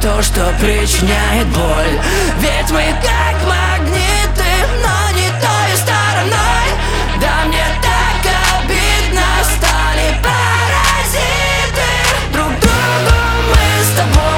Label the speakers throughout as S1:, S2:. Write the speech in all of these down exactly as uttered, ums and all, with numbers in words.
S1: то, что причиняет боль. Ведь мы как магниты, но не той стороной. Да мне так обидно, стали паразиты. Друг другу мы с тобой.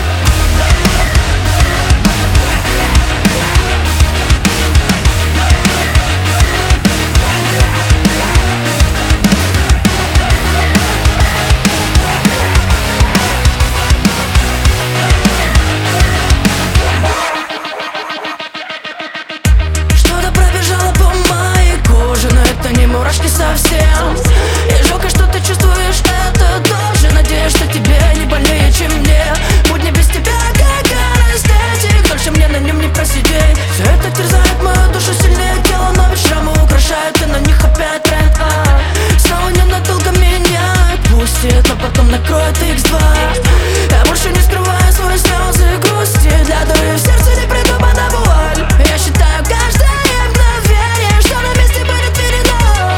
S1: Мурашки совсем. И жалко, что ты чувствуешь это тоже. Надеюсь, что тебе не больнее, чем мне. Будни без тебя как анестетик. Дольше мне на нем не просидеть. Все это терзает мою душу сильнее тела. Но ведь шрамы украшают, и на них опять тренд. а Снова ненадолго меня отпустит, но потом накроет икс два. Я больше не скрываю свои слезы и грусти. Для дыры в сердце не придумана вуаль. Я считаю каждое мгновение, что на месте будет верено.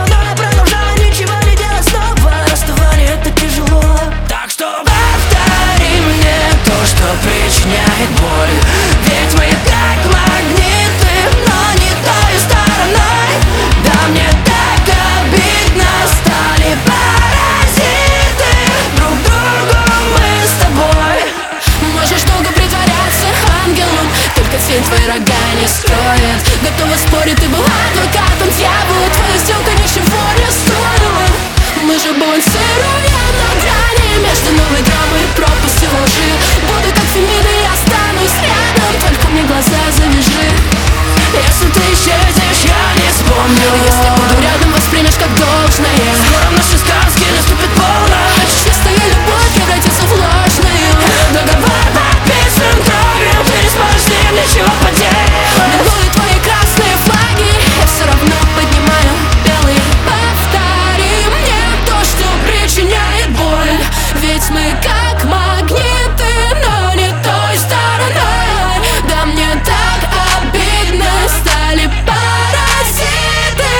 S1: Причиняет боль. Ведь мы как магниты, но не той стороной. Да мне так обидно, стали паразиты. Друг другу мы с тобой. Можешь долго притворяться ангелом, только тень твои рога не стоит. Готова спорить, ты был адвокатом дьявола. Твоя сделка ничего не стоила. Мы же балансируем на грани между новой драмой и пропастью лжи. Буду как Фемида, я останусь рядом, только мне глаза завяжи. Если ты исчезнешь, я не вспомню. Если буду рядом, воспримешь как должное. Скоро наши сказки наступит полночь. Чистая любовь превратится в ложную. Договор подписан кровью, ты не сможешь с ним ничего поделать. Минуют твои красные флаги, я все равно поднимаю белые. Повтори мне то, что причиняет боль. Ведь мы как магниты, но не той стороной. Да мне так обидно, стали паразиты.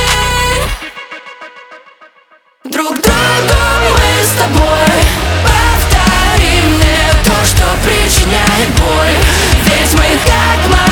S1: Друг другу мы с тобой. Повтори мне то, что причиняет боль. Ведь мы как магниты.